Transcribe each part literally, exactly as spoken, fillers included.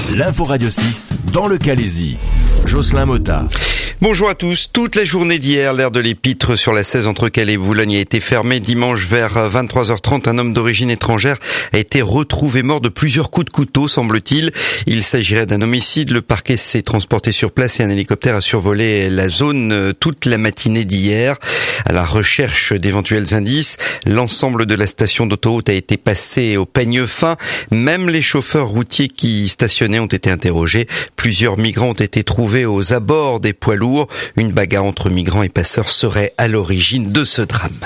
L'info Radio six dans le Calaisis. Jocelyn Motta. Bonjour à tous. Toute la journée d'hier, l'aire de l'Épître sur la seize entre Calais et Boulogne a été fermée. Dimanche vers vingt-trois heures trente, un homme d'origine étrangère a été retrouvé mort de plusieurs coups de couteau, semble-t-il. Il s'agirait d'un homicide. Le parquet s'est transporté sur place et un hélicoptère a survolé la zone toute la matinée d'hier. À la recherche d'éventuels indices, l'ensemble de la station d'autoroute a été passé au peigne fin. Même les chauffeurs routiers qui stationnaient ont été interrogés. Plusieurs migrants ont été trouvés aux abords des poids lourds. Une bagarre entre migrants et passeurs serait à l'origine de ce drame.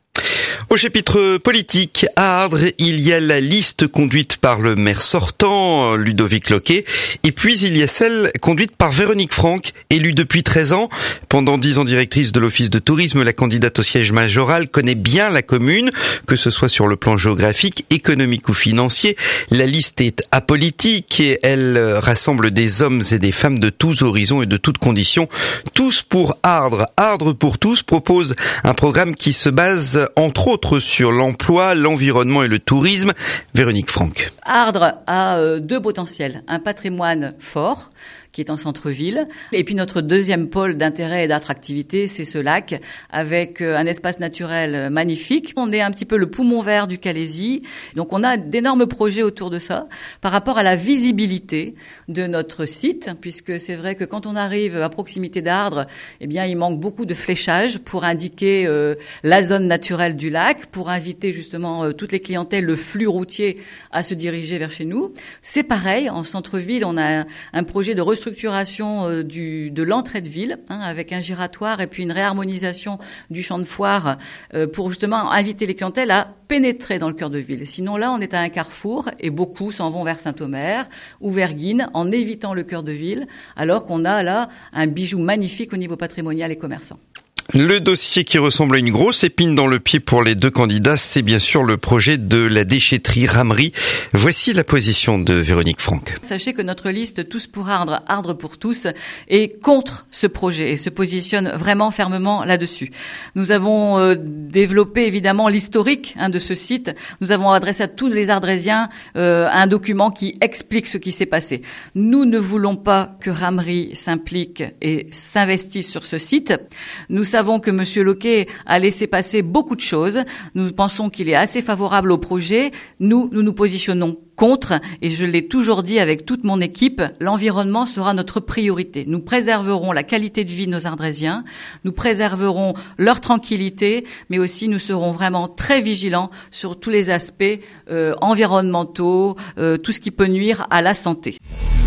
Au chapitre politique, à Ardres, il y a la liste conduite par le maire sortant, Ludovic Loquet, et puis il y a celle conduite par Véronique Franck, élue depuis treize ans. Pendant dix ans directrice de l'office de tourisme, la candidate au siège majoral connaît bien la commune, que ce soit sur le plan géographique, économique ou financier. La liste est apolitique et elle rassemble des hommes et des femmes de tous horizons et de toutes conditions. Tous pour Ardres. Ardres pour tous propose un programme qui se base entre autres sur l'emploi, l'environnement et le tourisme. Véronique Franck. Ardres a euh, deux potentiels. Un patrimoine fort, qui est en centre-ville. Et puis notre deuxième pôle d'intérêt et d'attractivité, c'est ce lac, avec un espace naturel magnifique. On est un petit peu le poumon vert du Calaisis. Donc on a d'énormes projets autour de ça, par rapport à la visibilité de notre site, puisque c'est vrai que quand on arrive à proximité d'Ardres, eh bien il manque beaucoup de fléchage pour indiquer euh, la zone naturelle du lac, pour inviter justement euh, toutes les clientèles, le flux routier à se diriger vers chez nous. C'est pareil, en centre-ville, on a un, un projet de restructuration structuration euh, du, de l'entrée de ville, hein, avec un giratoire et puis une réharmonisation du champ de foire euh, pour justement inviter les clientèles à pénétrer dans le cœur de ville. Sinon là, on est à un carrefour et beaucoup s'en vont vers Saint-Omer ou vers Guînes en évitant le cœur de ville, alors qu'on a là un bijou magnifique au niveau patrimonial et commerçant. Le dossier qui ressemble à une grosse épine dans le pied pour les deux candidats, c'est bien sûr le projet de la déchetterie Ramerie. Voici la position de Véronique Franck. Sachez que notre liste Tous pour Ardres, Ardres pour tous est contre ce projet et se positionne vraiment fermement là-dessus. Nous avons euh, développé évidemment l'historique hein, de ce site. Nous avons adressé à tous les Ardrésiens euh, un document qui explique ce qui s'est passé. Nous ne voulons pas que Ramerie s'implique et s'investisse sur ce site. Nous Nous savons que Monsieur Loquet a laissé passer beaucoup de choses. Nous pensons qu'il est assez favorable au projet. Nous, nous nous positionnons contre, et je l'ai toujours dit avec toute mon équipe, l'environnement sera notre priorité. Nous préserverons la qualité de vie de nos Ardrésiens, nous préserverons leur tranquillité, mais aussi nous serons vraiment très vigilants sur tous les aspects euh, environnementaux, euh, tout ce qui peut nuire à la santé.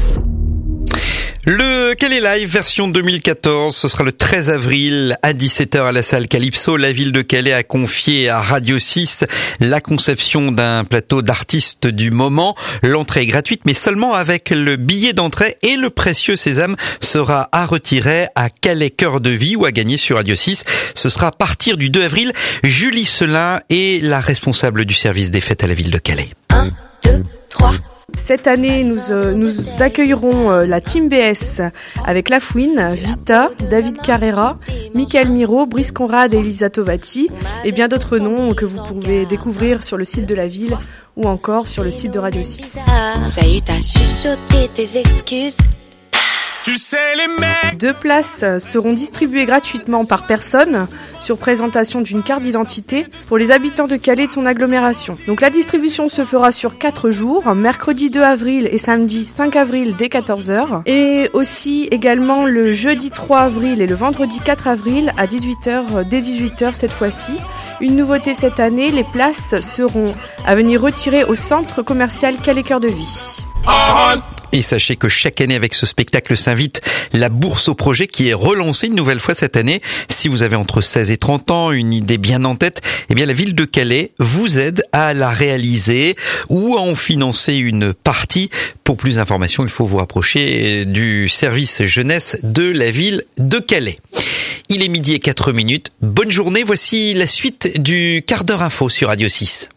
Le Calais Live version deux mille quatorze, ce sera le treize avril à dix-sept heures à la salle Calypso. La ville de Calais a confié à Radio six la conception d'un plateau d'artistes du moment. L'entrée est gratuite, mais seulement avec le billet d'entrée, et le précieux sésame sera à retirer à Calais Cœur de Vie ou à gagner sur Radio six. Ce sera à partir du deux avril. Julie Selin est la responsable du service des fêtes à la ville de Calais. un, deux, trois Cette année, nous, euh, nous accueillerons euh, la Team B S avec La Fouine, Vita, David Carrera, Michael Miro, Brice Conrad et Elisa Tovati et bien d'autres noms que vous pouvez découvrir sur le site de la ville ou encore sur le site de Radio six. Ça y est, t'as chuchoté tes excuses. Tu sais les mecs. Deux places seront distribuées gratuitement par personne sur présentation d'une carte d'identité pour les habitants de Calais et de son agglomération. Donc la distribution se fera sur quatre jours, mercredi deux avril et samedi cinq avril dès quatorze heures. Et aussi également le jeudi trois avril et le vendredi quatre avril à dix-huit heures dès dix-huit heures cette fois-ci. Une nouveauté cette année, les places seront à venir retirer au centre commercial Calais Cœur de Vie. Et sachez que chaque année avec ce spectacle s'invite la bourse au projet qui est relancée une nouvelle fois cette année. Si vous avez entre seize et trente ans, une idée bien en tête, eh bien la ville de Calais vous aide à la réaliser ou à en financer une partie. Pour plus d'informations, il faut vous rapprocher du service jeunesse de la ville de Calais. Il est midi et quatre minutes. Bonne journée, voici la suite du quart d'heure info sur Radio six.